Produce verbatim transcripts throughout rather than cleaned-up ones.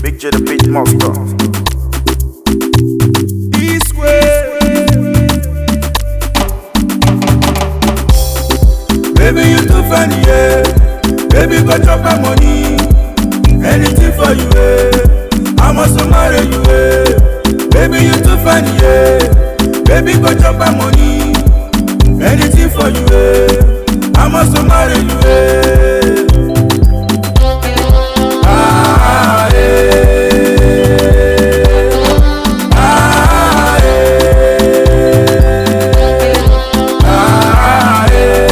Big J the beat master. This way. Baby, you too funny, yeah. Baby, go chop my money. Anything for you, yeah. I must marry you, yeah. Baby, you too funny, yeah. Baby, go chop my money. Anything for you, yeah. I must marry you, yeah. Ah, yeah. Ah, yeah. Ah,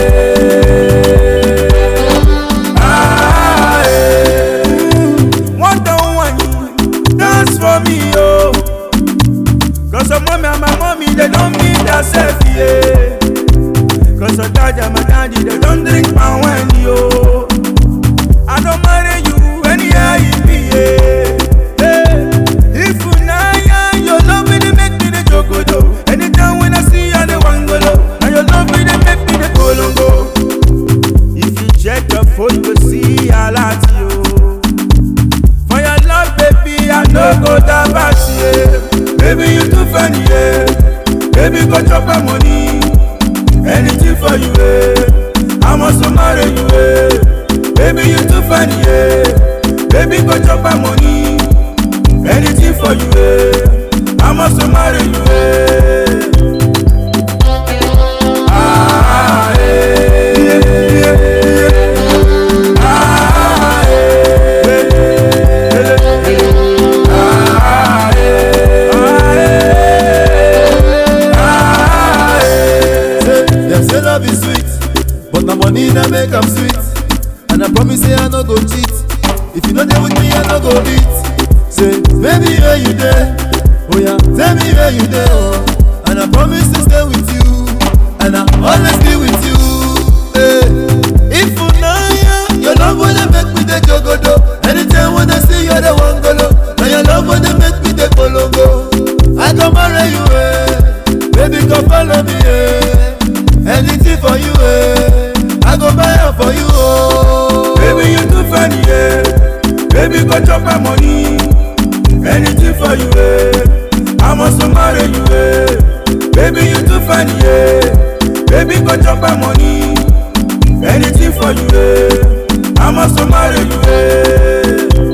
yeah. Ah, yeah. One down one, dance for me, oh. Cause some mommy and my mommy, they don't meet themselves, yeah. Cause your daddy and my daddy, they don't drink my wine, yo. I don't marry you anyhow you be, yeah. Hey. If you nah, yeah, your love will make me the jogodo. Anytime when I see you, I the wangolo. And your love will make me the kolongo. If you check your phone, you see a lot, yo. For your love, baby, I no go down back, yeah. Baby, you too funny, yeah. Baby, go chop my money. Anything for you, eh. I must marry you, eh. Baby, you too funny, yeah. Baby, go chop my money. Anything for you, eh. I must marry you, eh. Ah, eh, yeah, yeah. Ah, eh, eh, eh. Ah, eh, ah, eh. Them say love is sweet, but my money na make am sweet. And I promise say I no go cheat. If you no dey with me, I no go beat. Say, baby, where you there? Oh yeah, tell me where you there, oh. And I promise to stay with you, and I always be with you. Hey. If you know ya, your love wanna make me the jogodo. Anytime when I see you, the one golo. Now your love wanna make me the kolongo. I can marry you, eh. Baby, come follow me, eh. Anything for you, eh. I go buy it for you, oh. Baby, you too funny, yeah. Baby, go chop my money. Anything for you, eh. I must marry you, eh. Baby, you too funny, yeah. Baby, go chop my money. Anything for you, eh. I must marry you, eh.